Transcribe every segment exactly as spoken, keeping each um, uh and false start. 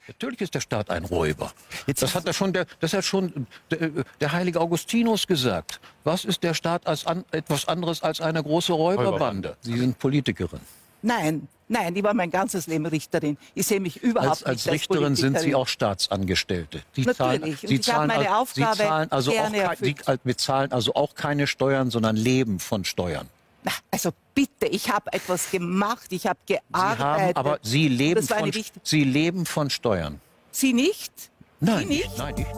Natürlich ist der Staat ein Räuber. Jetzt das hat ja schon der, das hat schon der, der heilige Augustinus gesagt. Was ist der Staat als an, etwas anderes als eine große Räuberbande? Sie sind Politikerin. Nein, nein, ich war mein ganzes Leben Richterin. Ich sehe mich überhaupt als, nicht als als Richterin Politikerin. sind Sie auch Staatsangestellte. Sie Natürlich. Zahlen, Und Sie ich zahlen, habe meine Aufgabe Sie zahlen also auch gerne kein, Sie bezahlen also auch keine Steuern, sondern leben von Steuern. Na, also bitte, ich habe etwas gemacht, ich habe gearbeitet. Sie haben, aber Sie leben, Das war von, eine wichtige- Sie leben von Steuern. Sie nicht? Nein, Sie nicht? nein, ich nicht.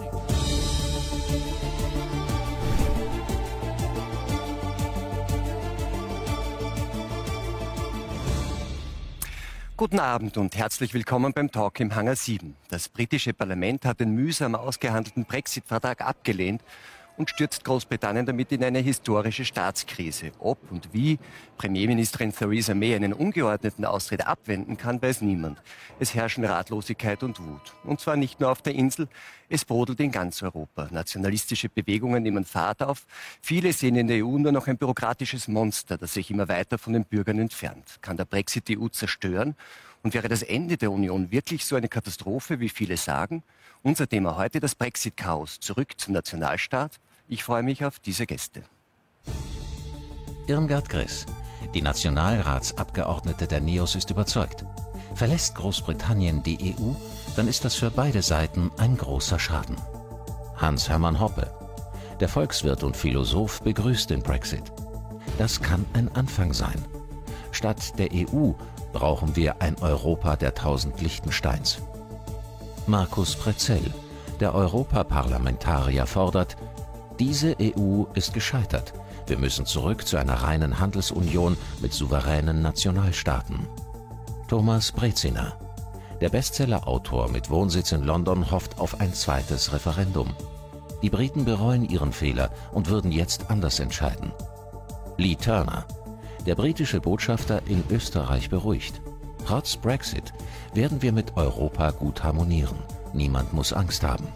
Guten Abend und herzlich willkommen beim Talk im Hangar sieben. Das britische Parlament hat den mühsam ausgehandelten Brexit-Vertrag abgelehnt und stürzt Großbritannien damit in eine historische Staatskrise. Ob und wie Premierministerin Theresa May einen ungeordneten Austritt abwenden kann, weiß niemand. Es herrschen Ratlosigkeit und Wut. Und zwar nicht nur auf der Insel, es brodelt in ganz Europa. Nationalistische Bewegungen nehmen Fahrt auf. Viele sehen in der E U nur noch ein bürokratisches Monster, das sich immer weiter von den Bürgern entfernt. Kann der Brexit die E U zerstören? Und wäre das Ende der Union wirklich so eine Katastrophe, wie viele sagen? Unser Thema heute, das Brexit-Chaos. Zurück zum Nationalstaat. Ich freue mich auf diese Gäste. Irmgard Griss, die Nationalratsabgeordnete der Neos, ist überzeugt. Verlässt Großbritannien die E U, dann ist das für beide Seiten ein großer Schaden. Hans-Hermann Hoppe, der Volkswirt und Philosoph, begrüßt den Brexit. Das kann ein Anfang sein. Statt der E U brauchen wir ein Europa der tausend Liechtensteins. Markus Pretzell, der Europaparlamentarier, fordert: Diese E U ist gescheitert. Wir müssen zurück zu einer reinen Handelsunion mit souveränen Nationalstaaten. Thomas Brezina, der Bestsellerautor mit Wohnsitz in London, hofft auf ein zweites Referendum. Die Briten bereuen ihren Fehler und würden jetzt anders entscheiden. Lee Turner, der britische Botschafter in Österreich, beruhigt: Trotz Brexit werden wir mit Europa gut harmonieren. Niemand muss Angst haben.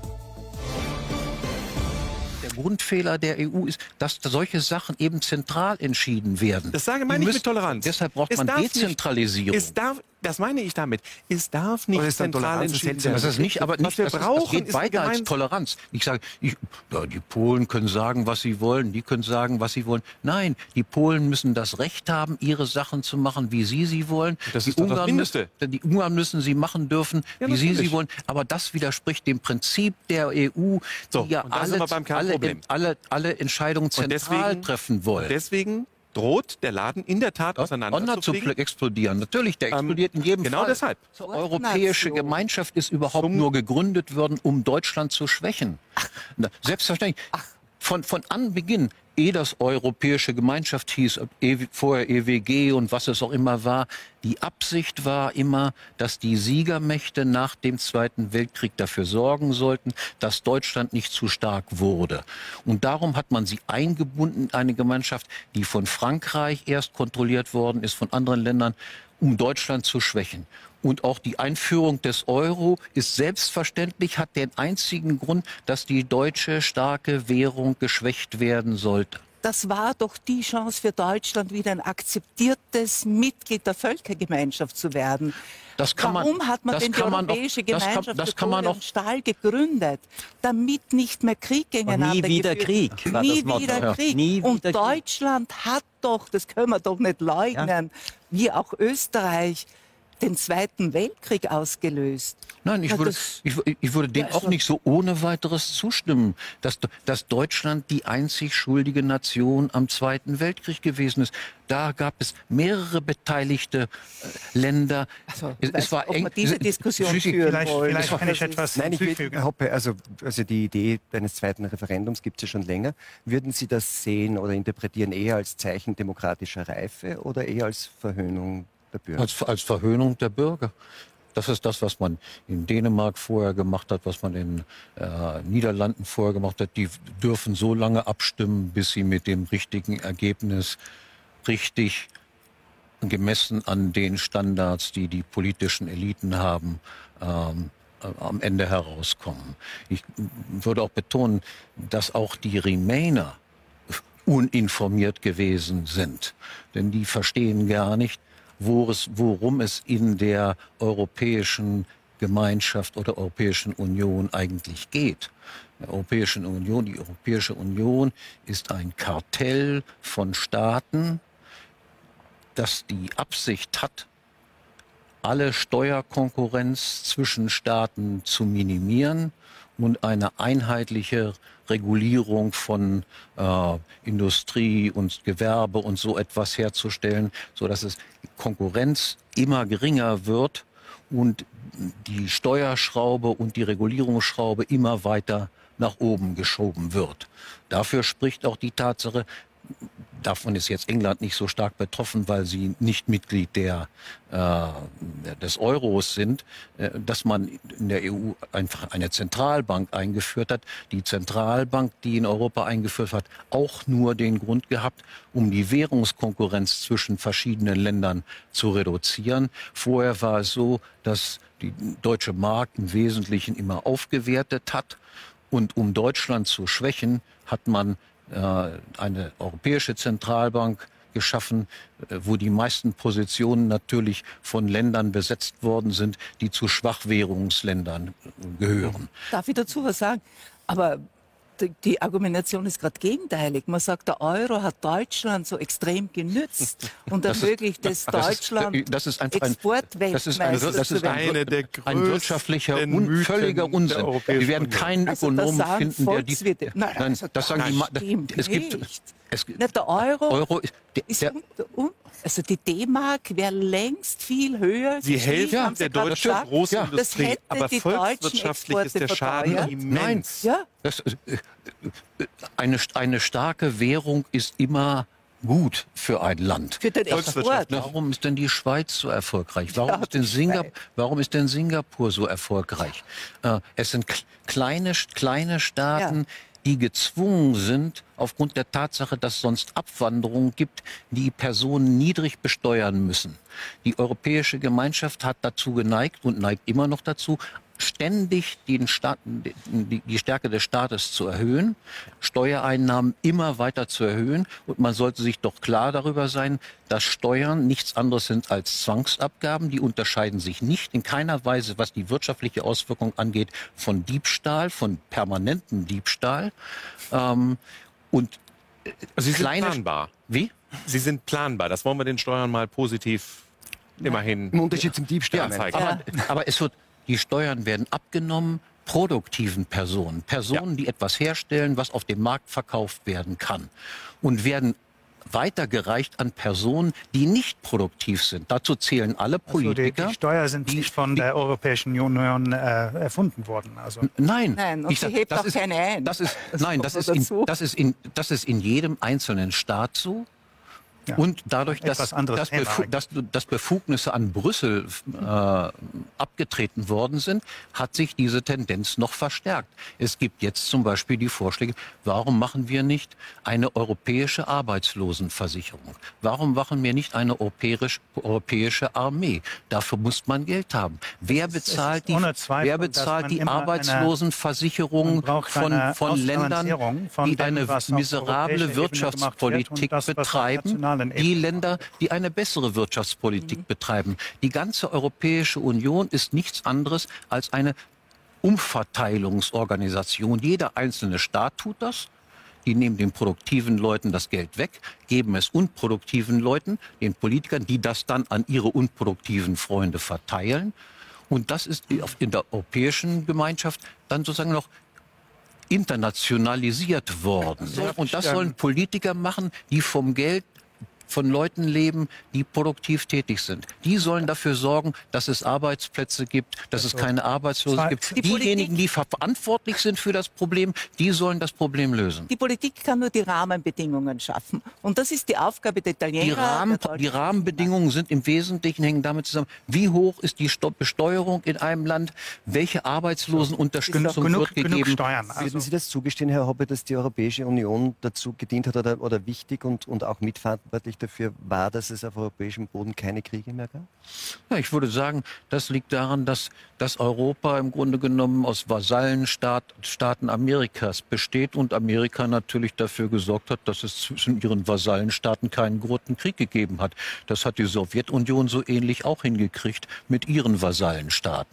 Grundfehler der E U ist, dass solche Sachen eben zentral entschieden werden. Das sage meine ich mit Toleranz. Deshalb braucht es man Dezentralisierung. Nicht, es darf, das meine ich damit. Es darf nicht ist zentral entschieden werden. Das ist nicht, aber nicht, wir das, brauchen, ist, das geht weiter als Toleranz. Ich sage, ich, ja, die Polen können sagen, was sie wollen, die können sagen, was sie wollen. Nein, die Polen müssen das Recht haben, ihre Sachen zu machen, wie sie sie wollen. Das die ist doch das Ungarn Mindeste. Müssen, die Ungarn müssen sie machen dürfen, Ja, wie sie natürlich. sie wollen. Aber das widerspricht dem Prinzip der E U, So, die ja und da sind alle, wir beim alle, Kernproblem. alle, alle Entscheidungen zentral deswegen- treffen wollen. Deswegen droht der Laden in der Tat Honor zu auseinanderzufliegen. explodieren. Natürlich, der Ähm, explodiert in jedem genau Fall. deshalb. Die Europäische Nation. Gemeinschaft ist überhaupt Zum- nur gegründet worden, um Deutschland zu schwächen. Na, selbstverständlich. Von, von Anbeginn, ehe das Europäische Gemeinschaft hieß, E W vorher E W G und was es auch immer war, die Absicht war immer, dass die Siegermächte nach dem Zweiten Weltkrieg dafür sorgen sollten, dass Deutschland nicht zu stark wurde. Und darum hat man sie eingebunden in eine Gemeinschaft, die von Frankreich erst kontrolliert worden ist, von anderen Ländern, um Deutschland zu schwächen. Und auch die Einführung des Euro ist selbstverständlich, hat den einzigen Grund, dass die deutsche starke Währung geschwächt werden sollte. Das war doch die Chance für Deutschland, wieder ein akzeptiertes Mitglied der Völkergemeinschaft zu werden. Das kann man- Warum hat man das denn die kann man doch- Europäische das kann- Gemeinschaft das für kann man Kohle doch- und Stahl gegründet? Damit nicht mehr Krieg gegeneinander nie wieder geführt- Krieg war Nie das Motto. wieder Ja. Krieg. Nie und wieder Krieg. Deutschland hat doch, das können wir doch nicht leugnen, wie auch Österreich, den Zweiten Weltkrieg ausgelöst. Nein, ich Ja, würde, das- ich, ich würde dem Ja, auch also- nicht so ohne weiteres zustimmen, dass, dass Deutschland die einzig schuldige Nation am Zweiten Weltkrieg gewesen ist. Da gab es mehrere beteiligte äh, Länder. Also, es, ich weiß es war nicht, ob eng. wir diese Diskussion Schließlich- führen Vielleicht, wollen. vielleicht kann ich Das ist- etwas Nein, ich will, hinzufügen. Hoppe, also, also die Idee eines zweiten Referendums gibt es ja schon länger. Würden Sie das sehen oder interpretieren eher als Zeichen demokratischer Reife oder eher als Verhöhnung der Bürger? Als, als Verhöhnung der Bürger. Das ist das, was man in Dänemark vorher gemacht hat, was man in äh, Niederlanden vorher gemacht hat. Die dürfen so lange abstimmen, bis sie mit dem richtigen Ergebnis richtig gemessen an den Standards, die die politischen Eliten haben, ähm, äh, am Ende herauskommen. Ich würde auch betonen, dass auch die Remainer uninformiert gewesen sind. Denn die verstehen gar nicht, wo es, worum es in der europäischen Gemeinschaft oder Europäischen Union eigentlich geht. Die Europäische Union, die Europäische Union ist ein Kartell von Staaten, das die Absicht hat, alle Steuerkonkurrenz zwischen Staaten zu minimieren und eine einheitliche Regulierung von äh, Industrie und Gewerbe und so etwas herzustellen, so dass es Konkurrenz immer geringer wird und die Steuerschraube und die Regulierungsschraube immer weiter nach oben geschoben wird. Dafür spricht auch die Tatsache, davon ist jetzt England nicht so stark betroffen, weil sie nicht Mitglied der, äh, des Euros sind, äh, dass man in der E U einfach eine Zentralbank eingeführt hat. Die Zentralbank, die in Europa eingeführt hat, auch nur den Grund gehabt, um die Währungskonkurrenz zwischen verschiedenen Ländern zu reduzieren. Vorher war es so, dass die deutsche Mark im Wesentlichen immer aufgewertet hat. Und um Deutschland zu schwächen, hat man eine europäische Zentralbank geschaffen, wo die meisten Positionen natürlich von Ländern besetzt worden sind, die zu Schwachwährungsländern gehören. Darf ich dazu was sagen? Aber die, die Argumentation ist gerade gegenteilig. Man sagt, der Euro hat Deutschland so extrem genützt und ermöglicht es Deutschland, das ist einfach ein, das ist ein, Exportweltmeister das ist zu werden. eine der ein wirtschaftlicher, un, völliger Unsinn. Wir werden keinen Also Ökonomen das sagen finden, der die... Volkswirte. Nein, Nein, also das sagen die... Ma- stimmt Es gibt... nicht. Es, Nicht der Euro, Euro ist, der, ist der, un, un, also die D-Mark wäre längst viel höher. Sie helfen haben der Sie gerade deutschen gesagt. Großindustrie, Das hätte aber die volkswirtschaftlich deutschen ist der Exporte Schaden verteuert. immens. Ja, das, äh, eine, eine starke Währung ist immer gut für ein Land. für den Export. Warum ist denn die Schweiz so erfolgreich? Warum, Ja, ist, denn die Singap Schweiz. Warum ist denn Singapur so erfolgreich? Äh, es sind k- kleine, kleine Staaten, Ja. die gezwungen sind, aufgrund der Tatsache, dass es sonst Abwanderung gibt, die Personen niedrig besteuern müssen. Die Europäische Gemeinschaft hat dazu geneigt und neigt immer noch dazu, ständig den Staat, die, die Stärke des Staates zu erhöhen, Steuereinnahmen immer weiter zu erhöhen. Und man sollte sich doch klar darüber sein, dass Steuern nichts anderes sind als Zwangsabgaben. Die unterscheiden sich nicht in keiner Weise, was die wirtschaftliche Auswirkung angeht, von Diebstahl, von permanentem Diebstahl. Ähm, und Also Sie sind kleine, planbar. Wie? Sie sind planbar. Das wollen wir den Steuern mal positiv immerhin Im Unterschied zum Diebstahl. Ja, zeigen. aber, aber es wird, die Steuern werden abgenommen produktiven Personen, Personen, Ja. die etwas herstellen, was auf dem Markt verkauft werden kann, und werden weitergereicht an Personen, die nicht produktiv sind. Dazu zählen alle Also die, Politiker. die Steuer sind die- nicht von die- der Europäischen Union äh, erfunden worden. Also Nein, Nein, und ich sie sag, hebt das auch ist, keine ein. Das ist, Das nein, kommt das noch ist, in, dazu. das, ist in, das ist in jedem einzelnen Staat so. Ja. Und dadurch, dass, Etwas anderes dass, Thema Befu dass, dass Befugnisse an Brüssel äh, abgetreten worden sind, hat sich diese Tendenz noch verstärkt. Es gibt jetzt zum Beispiel die Vorschläge, warum machen wir nicht eine europäische Arbeitslosenversicherung? Warum machen wir nicht eine europäisch, europäische Armee? Dafür muss man Geld haben. Wer ist- es bezahlt ist die, ohne Zweifel, wer dass bezahlt man die immer eine- Arbeitslosenversicherung man braucht von, eine von Ländern, Ausbalancierung von die dem, eine was auf miserable europäischer Ebene gemacht wird Wirtschaftspolitik und das, was auf betreiben, nationalen die Ebene Länder, die eine bessere Wirtschaftspolitik betreiben. Die ganze Europäische Union ist nichts anderes als eine Umverteilungsorganisation. Jeder einzelne Staat tut das. Die nehmen den produktiven Leuten das Geld weg, geben es unproduktiven Leuten, den Politikern, die das dann an ihre unproduktiven Freunde verteilen. Und das ist in der Europäischen Gemeinschaft dann sozusagen noch internationalisiert worden. Und das sollen Politiker machen, die vom Geld von Leuten leben, die produktiv tätig sind. Die sollen dafür sorgen, dass es Arbeitsplätze gibt, dass es keine Arbeitslosen Zwei- gibt. Die Diejenigen, Politik- die verantwortlich sind für das Problem, die sollen das Problem lösen. Die Politik kann nur die Rahmenbedingungen schaffen. Und das ist die Aufgabe der Italiener. Die, Rahmen, der die Deutschen. Rahmenbedingungen sind im Wesentlichen hängen damit zusammen, wie hoch ist die Sto- Besteuerung in einem Land, welche Arbeitslosenunterstützung genug, wird genug gegeben. Steuern. Würden Also, Sie das zugestehen, Herr Hoppe, dass die Europäische Union dazu gedient hat oder, oder wichtig und, und auch mitverantwortlich dafür war, dass es auf europäischem Boden keine Kriege mehr gab? Ja, ich würde sagen, das liegt daran, dass, dass Europa im Grunde genommen aus Vasallenstaaten Amerikas besteht und Amerika natürlich dafür gesorgt hat, dass es zwischen ihren Vasallenstaaten keinen großen Krieg gegeben hat. Das hat die Sowjetunion so ähnlich auch hingekriegt mit ihren Vasallenstaaten.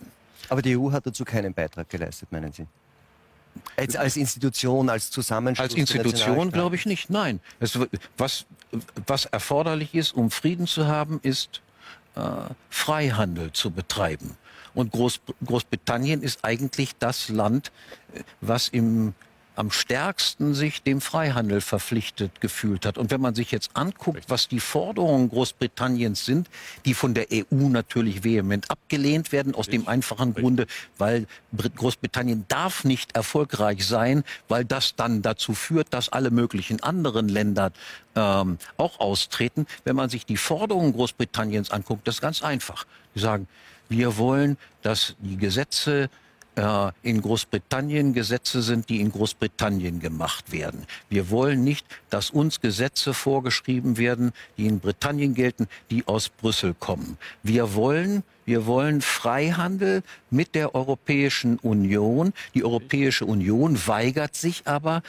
Aber die E U hat dazu keinen Beitrag geleistet, meinen Sie? Als, als Institution, als Zusammenschluss? Als Institution glaube ich nicht, nein. Es, was, was erforderlich ist, um Frieden zu haben, ist äh, Freihandel zu betreiben. Und Groß, Großbritannien ist eigentlich das Land, was im, am stärksten sich dem Freihandel verpflichtet gefühlt hat. Und wenn man sich jetzt anguckt, was die Forderungen Großbritanniens sind, die von der E U natürlich vehement abgelehnt werden, aus dem einfachen Grunde, weil Großbritannien darf nicht erfolgreich sein, weil das dann dazu führt, dass alle möglichen anderen Länder ähm, auch austreten. Wenn man sich die Forderungen Großbritanniens anguckt, das ist ganz einfach. Die sagen, wir wollen, dass die Gesetze in Großbritannien Gesetze sind, die in Großbritannien gemacht werden. Wir wollen nicht, dass uns Gesetze vorgeschrieben werden, die in Britannien gelten, die aus Brüssel kommen. Wir wollen, wir wollen Freihandel mit der Europäischen Union. Die Europäische Union weigert sich aber,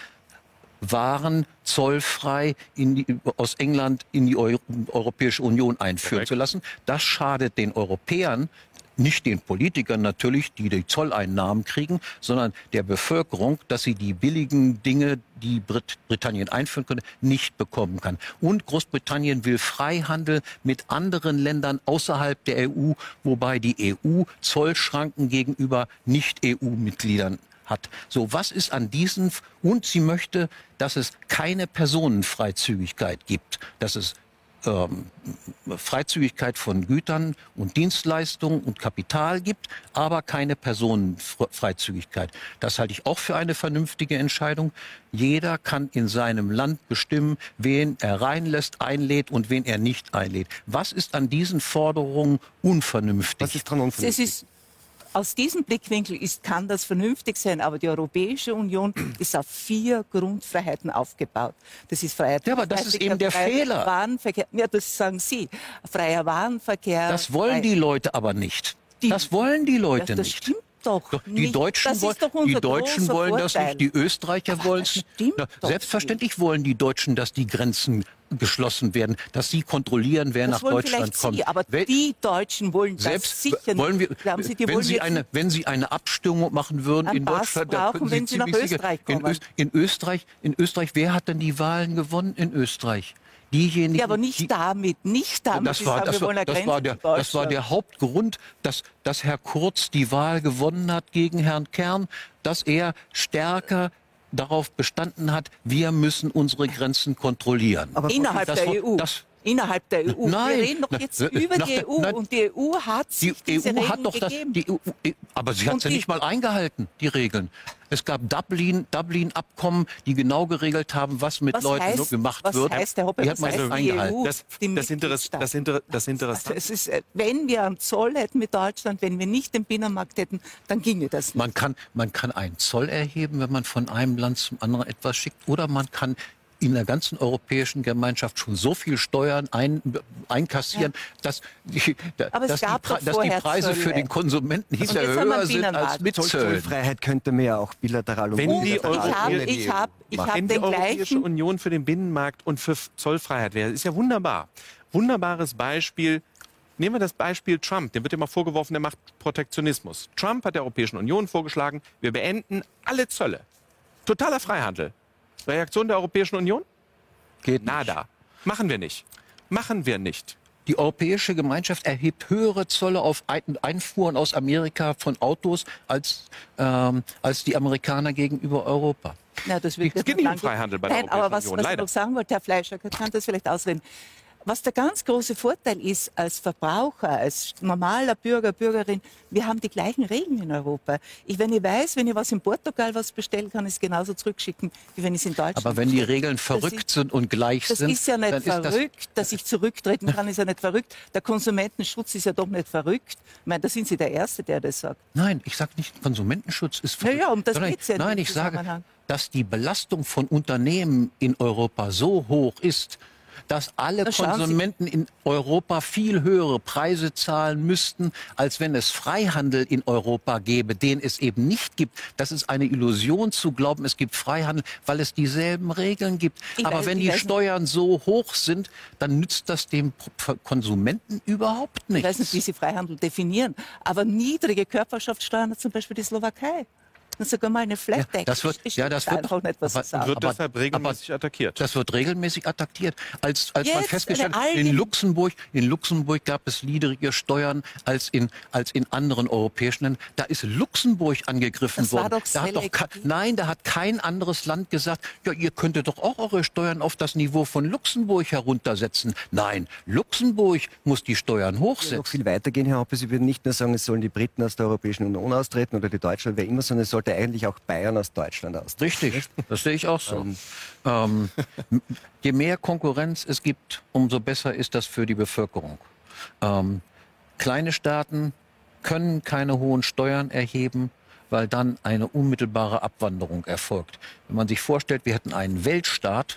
Waren zollfrei in die, aus England in die Euro, Europäische Union einführen zu lassen. Das schadet den Europäern, nicht den Politikern natürlich, die die Zolleinnahmen kriegen, sondern der Bevölkerung, dass sie die billigen Dinge, die Brit Britannien einführen könnte, nicht bekommen kann. Und Großbritannien will Freihandel mit anderen Ländern außerhalb der E U, wobei die E U Zollschranken gegenüber Nicht-E U-Mitgliedern hat. So, was ist an diesen... Und sie möchte, dass es keine Personenfreizügigkeit gibt, dass es ähm, Freizügigkeit von Gütern und Dienstleistungen und Kapital gibt, aber keine Personenfreizügigkeit. Das halte ich auch für eine vernünftige Entscheidung. Jeder kann in seinem Land bestimmen, wen er reinlässt, einlädt und wen er nicht einlädt. Was ist an diesen Forderungen unvernünftig? Was ist dran unvernünftig? Es ist Aus diesem Blickwinkel ist, kann das vernünftig sein, aber die Europäische Union ist auf vier Grundfreiheiten aufgebaut. Das ist Freiheit. Ja, aber das ist eben der Fehler. Warenverkehr. Ja, das sagen Sie. Freier Warenverkehr. Das wollen die Leute aber nicht. Die, das wollen die Leute das, das nicht. Stimmt doch, doch die nicht. Deutschen, das wollen, ist doch unser die Deutschen großer wollen das Vorteil. nicht, die Österreicher wollen es. Selbstverständlich nicht. Wollen die Deutschen, dass die Grenzen geschlossen werden, dass sie kontrollieren, wer das nach Deutschland Sie, kommt. aber Wel die Deutschen wollen das Selbst, sicher wollen wir, nicht. Glauben Sie, die wenn, wollen sie eine, wenn Sie eine Abstimmung machen würden in Pass Deutschland, brauchen, dann wenn Sie nach Österreich kommen. in, Öst, in Österreich, in Österreich, wer hat denn die Wahlen gewonnen in Österreich? Diejenigen, ja, aber nicht die, damit, nicht damit. Das war, das, war, das, war der, das war der Hauptgrund, dass, dass Herr Kurz die Wahl gewonnen hat gegen Herrn Kern, dass er stärker darauf bestanden hat, wir müssen unsere Grenzen kontrollieren. Aber innerhalb das, der E U. Das, Innerhalb der E U. Nein, wir reden doch jetzt na, über nach die der, E U nein, und die E U hat sich die diese E U Regeln hat doch das, gegeben. die E U, aber sie hat es ja nicht mal eingehalten, die Regeln. Es gab Dublin, Dublin-Abkommen, die genau geregelt haben, was mit was Leuten heißt, gemacht was wird. Heißt, Herr Hoppe, die hat man nicht eingehalten. Das, das, Interess, das, Inter, das Interessante. Also es ist, wenn wir einen Zoll hätten mit Deutschland, wenn wir nicht den Binnenmarkt hätten, dann ginge das nicht. Man kann, man kann einen Zoll erheben, wenn man von einem Land zum anderen etwas schickt, oder man kann in der ganzen europäischen Gemeinschaft schon so viel Steuern ein, einkassieren, ja. dass, die, dass, die, dass die Preise für den Konsumenten hinterher höher sind als mit Zöllen. Zollfreiheit könnte man ja auch bilateral und Wenn die, ich hab, ich hab, ich hab Wenn die den Europäische gleichen Union für den Binnenmarkt und für Zollfreiheit wäre, ist ja wunderbar. Wunderbares Beispiel. Nehmen wir das Beispiel Trump. Dem wird immer vorgeworfen, der macht Protektionismus. Trump hat der Europäischen Union vorgeschlagen, wir beenden alle Zölle. Totaler Freihandel. Reaktion der Europäischen Union? Geht Nada. Machen wir nicht. Machen wir nicht. Die Europäische Gemeinschaft erhebt höhere Zölle auf Einfuhren aus Amerika von Autos als, ähm, als die Amerikaner gegenüber Europa. Na, das wird es geht nicht um Freihandel bei der Nein, Europäischen aber was, Union, was ich leider. noch sagen wollte, Herr Fleischer, kann das vielleicht ausreden. Was der ganz große Vorteil ist als Verbraucher, als normaler Bürger, Bürgerin, wir haben die gleichen Regeln in Europa. Ich, wenn ich weiß, wenn ich was in Portugal was bestellen kann, ich es genauso zurückschicken, wie wenn ich es in Deutschland Aber wenn die bestelle. Regeln verrückt ist, sind und gleich das sind, ist ja nicht dann verrückt, ist das, dass ich zurücktreten kann, ist ja nicht verrückt. Der Konsumentenschutz ist ja doch nicht verrückt. Ich meine, da sind Sie der Erste, der das sagt. Nein, ich sage nicht, Konsumentenschutz ist verrückt. Ja, ja, um das Sondern- geht's ja Nein, im ich sage, Zusammenhang. dass die Belastung von Unternehmen in Europa so hoch ist, dass alle Da schauen Sie- Konsumenten in Europa viel höhere Preise zahlen müssten, als wenn es Freihandel in Europa gäbe, den es eben nicht gibt. Das ist eine Illusion zu glauben, es gibt Freihandel, weil es dieselben Regeln gibt. Ich Aber weiß- wenn ich die weiß nicht- Steuern so hoch sind, dann nützt das dem Pro- Konsumenten überhaupt Ich weiß nicht, nichts. wie Sie Freihandel definieren, aber niedrige Körperschaftssteuern hat zum Beispiel die Slowakei. Und sogar mal eine Flat Tax. das wird- Das ja, stimmt das wird- einfach nicht, was aber- Sie sagen. Wird Aber- deshalb regelmäßig attackiert. Das wird regelmäßig attackiert. Als, als man Jetzt festgestellt eine hat, in allgemeine- Luxemburg, in Luxemburg gab es niedrige Steuern als in, als in anderen europäischen Ländern. Da ist Luxemburg angegriffen Das war worden. doch Da hat doch ke- selektiv. nein, da hat kein anderes Land gesagt, ja, ihr könntet doch auch eure Steuern auf das Niveau von Luxemburg heruntersetzen. Nein, Luxemburg muss die Steuern noch hochsetzen. viel weitergehen, Herr Hoppe. Sie würden nicht nur sagen, es sollen die Briten aus der Europäischen Union austreten oder die Deutschen, wer immer, sondern es sollte eigentlich auch Bayern aus Deutschland austreten. Richtig, das sehe ich auch so. Ähm, je mehr Konkurrenz es gibt, umso besser ist das für die Bevölkerung. Ähm, kleine Staaten können keine hohen Steuern erheben, weil dann eine unmittelbare Abwanderung erfolgt. Wenn man sich vorstellt, wir hätten einen Weltstaat,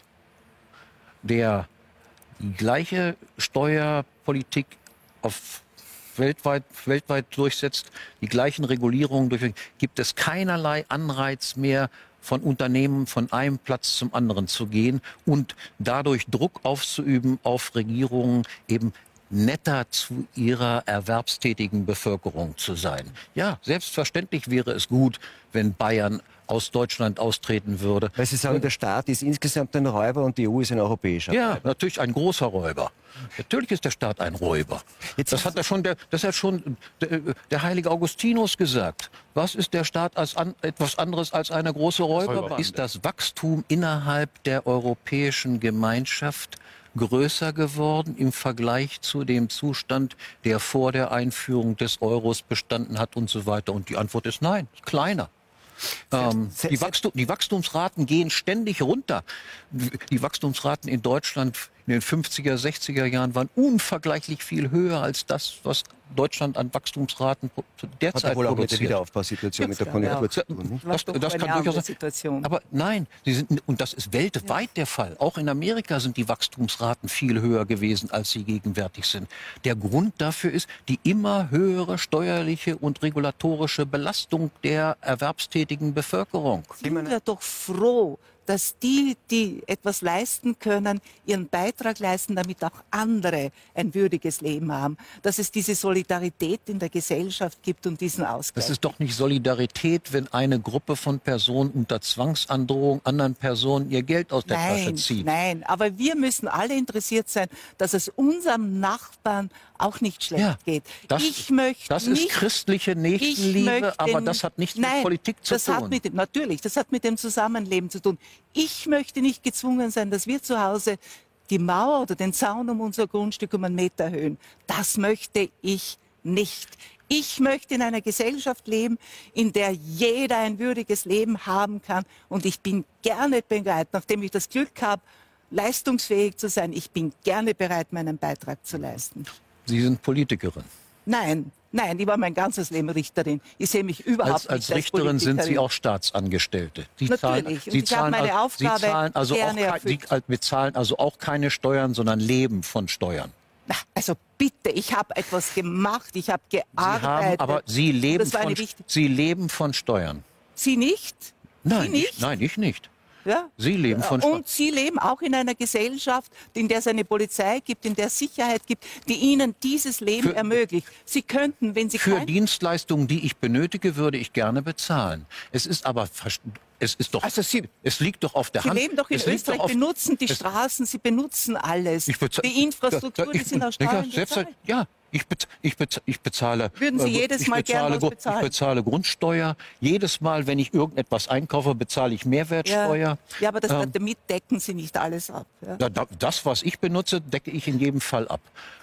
der die gleiche Steuerpolitik auf weltweit, weltweit durchsetzt, die gleichen Regulierungen durchsetzt, gibt es keinerlei Anreiz mehr, von Unternehmen von einem Platz zum anderen zu gehen und dadurch Druck aufzuüben auf Regierungen, eben netter zu ihrer erwerbstätigen Bevölkerung zu sein. Ja, selbstverständlich wäre es gut, wenn Bayern aus Deutschland austreten würde. Weil Sie sagen, der Staat ist insgesamt ein Räuber und die E U ist ein europäischer. Ja, natürlich ein großer Räuber. Natürlich ist der Staat ein Räuber. Jetzt Das ist- hat er schon der, das hat schon der, der heilige Augustinus gesagt. Was ist der Staat als an, etwas anderes als eine große Räuberbande? Räuberbande. Ist das Wachstum innerhalb der europäischen Gemeinschaft größer geworden im Vergleich zu dem Zustand, der vor der Einführung des Euros bestanden hat und so weiter? Und die Antwort ist nein, kleiner. Ähm, se- die, se- Wachstum, die Wachstumsraten gehen ständig runter. Die Wachstumsraten in Deutschland in den fünfziger, sechziger Jahren waren unvergleichlich viel höher als das, was Deutschland an Wachstumsraten pro- Hat derzeit ja wohl auch mit der produziert. Wiederaufbausituation, mit der Ja, Konjunktur ja. zu tun. Nicht? Was Das, doch das eine kann andere durchaus sein. Situation. Aber nein, sie sind, und das ist weltweit der Fall. Auch in Amerika sind die Wachstumsraten viel höher gewesen, als sie gegenwärtig sind. Der Grund dafür ist die immer höhere steuerliche und regulatorische Belastung der erwerbstätigen Bevölkerung. Sind wir doch froh, dass die, die etwas leisten können, ihren Beitrag leisten, damit auch andere ein würdiges Leben haben. Dass es diese Solidarität in der Gesellschaft gibt und diesen Ausgleich. Das ist doch nicht Solidarität, wenn eine Gruppe von Personen unter Zwangsandrohung anderen Personen ihr Geld aus der Tasche Nein, zieht. nein, aber wir müssen alle interessiert sein, dass es unserem Nachbarn auch nicht schlecht Ja, geht. das, ich möchte das nicht, ist christliche ich Nächstenliebe, möchte aber n- das hat nichts nein, mit Politik zu das tun. Hat mit, dem- natürlich, das hat mit dem Zusammenleben zu tun. Ich möchte nicht gezwungen sein, dass wir zu Hause die Mauer oder den Zaun um unser Grundstück um einen Meter erhöhen. Das möchte ich nicht. Ich möchte in einer Gesellschaft leben, in der jeder ein würdiges Leben haben kann. Und ich bin gerne bereit, nachdem ich das Glück habe, leistungsfähig zu sein, ich bin gerne bereit, meinen Beitrag zu leisten. Sie sind Politikerin. Nein, nein, ich war mein ganzes Leben Richterin. Ich sehe mich überhaupt Als, als nicht Richterin sind Sie Politikerin. auch Staatsangestellte. Sie Natürlich. zahlen, Und Sie ich habe meine al- Aufgabe Sie zahlen also auch, gerne kei- Sie erfüllt. al- bezahlen also auch keine Steuern, sondern leben von Steuern. Na, also bitte, ich habe etwas gemacht, ich habe Sie gearbeitet. haben, aber Sie leben, Das war eine von, wichtige- Sie leben von Steuern. Sie nicht? Nein, Sie nicht? Ich, nein, ich nicht. Ja? Sie leben von Steuern. Und Sie leben auch in einer Gesellschaft, in der es eine Polizei gibt, in der es Sicherheit gibt, die Ihnen dieses Leben Für- ermöglicht. Sie könnten, wenn Sie Für kein... Dienstleistungen, die ich benötige, würde ich gerne bezahlen. Es ist aber, vers- es ist doch, Also Sie- es liegt doch auf der Sie Hand. leben doch in es liegt Österreich, doch auf- benutzen die es- Straßen, Sie benutzen alles. Ich bezahl- Die Infrastruktur, Ja, die ich- sind aus ja, Steuern selbst- bezahlt. Ja, ich, bez, ich, bez, ich bezahle. Würden Sie äh, jedes ich Mal gern bezahle, was Gru- bezahlen? Ich bezahle Grundsteuer. Jedes Mal, wenn ich irgendetwas einkaufe, bezahle ich Mehrwertsteuer. Ja, ja, aber das, Ähm, damit decken Sie nicht alles ab. Ja. Da- da- Das, was ich benutze, decke ich in jedem Fall ab.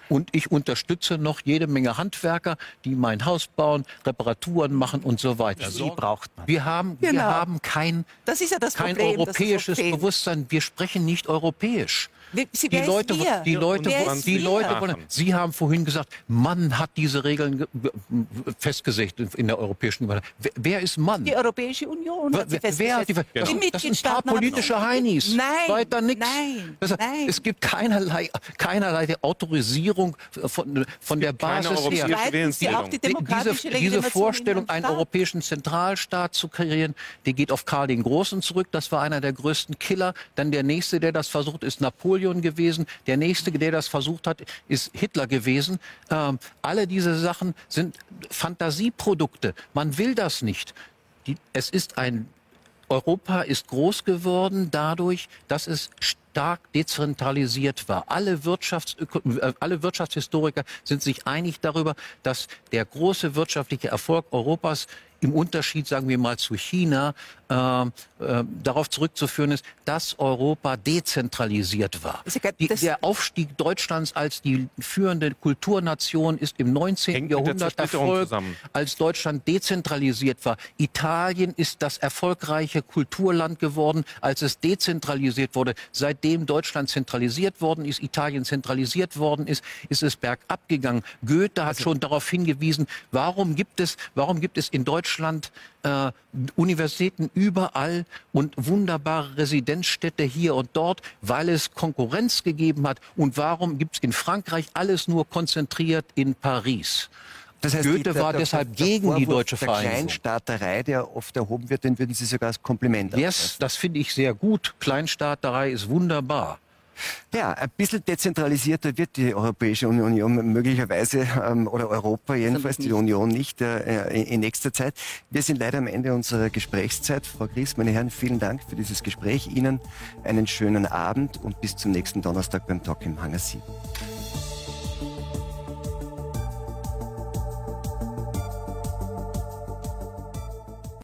Und ich unterstütze noch jede Menge Handwerker, die mein Haus bauen, Reparaturen machen und so weiter. Die braucht man. Wir haben, wir Genau. haben kein, Das ist ja das kein Problem, dass es europäisches so fehlt. Bewusstsein. Wir sprechen nicht europäisch. Wir- Sie, Die wer Leute, ist wir? die Leute, Wer ist die wir? Leute wollen. Sie haben vorhin gesagt, Mann hat diese Regeln ge- ge- festgesetzt in der europäischen Union. Wer, wer ist Mann? Die Europäische Union hat sie Wer, wer hat die, festgesetzt. das, Die sind- das sind ein paar Mitgliedstaaten haben- politische Heinis. Nein, Weiter nichts. nein, Das, nein. Es gibt keinerlei, keinerlei der Autorisierung von, von der keine Basis europäische her. Zweitens, die auch die Die- demokratische diese, diese Legitimation Vorstellung, in einem einen Staat. europäischen Zentralstaat zu kreieren, die geht auf Karl den Großen zurück. Das war einer der größten Killer. Dann der nächste, der das versucht, ist Napoleon gewesen. Der nächste, der das versucht hat, ist Hitler gewesen. Ähm, alle diese Sachen sind Fantasieprodukte. Man will das nicht. Die, es ist ein Europa ist groß geworden dadurch, dass es stark dezentralisiert war. Alle, Wirtschafts äh, alle Wirtschaftshistoriker sind sich einig darüber, dass der große wirtschaftliche Erfolg Europas im Unterschied, sagen wir mal, zu China äh, äh, darauf zurückzuführen ist, dass Europa dezentralisiert war. Ist ja- Die, das- der Aufstieg Deutschlands als die führende Kulturnation ist im neunzehnten Hängt mit der Jahrhundert Zersplitterung erfolgt, zusammen. als Deutschland dezentralisiert war. Italien ist das erfolgreiche Kulturland geworden, als es dezentralisiert wurde. Seitdem Deutschland zentralisiert worden ist, Italien zentralisiert worden ist, ist es bergab gegangen. Goethe hat schon darauf hingewiesen, warum gibt es, warum gibt es in Deutschland äh, Universitäten überall und wunderbare Residenzstädte hier und dort, weil es Konkurrenz gegeben hat. Und warum gibt es in Frankreich alles nur konzentriert in Paris? Das heißt, Goethe die- war deshalb gegen die deutsche der Vereinigung. Kleinstaaterei, der oft erhoben wird, den würden Sie sogar als Kompliment Yes, das finde ich sehr gut. Kleinstaaterei ist wunderbar. Ja, ein bisschen dezentralisierter wird die Europäische Union möglicherweise ähm, oder Europa jedenfalls, die Union nicht äh, in, in nächster Zeit. Wir sind leider am Ende unserer Gesprächszeit. Frau Gries, meine Herren, vielen Dank für dieses Gespräch. Ihnen einen schönen Abend und bis zum nächsten Donnerstag beim Talk im Hangar sieben.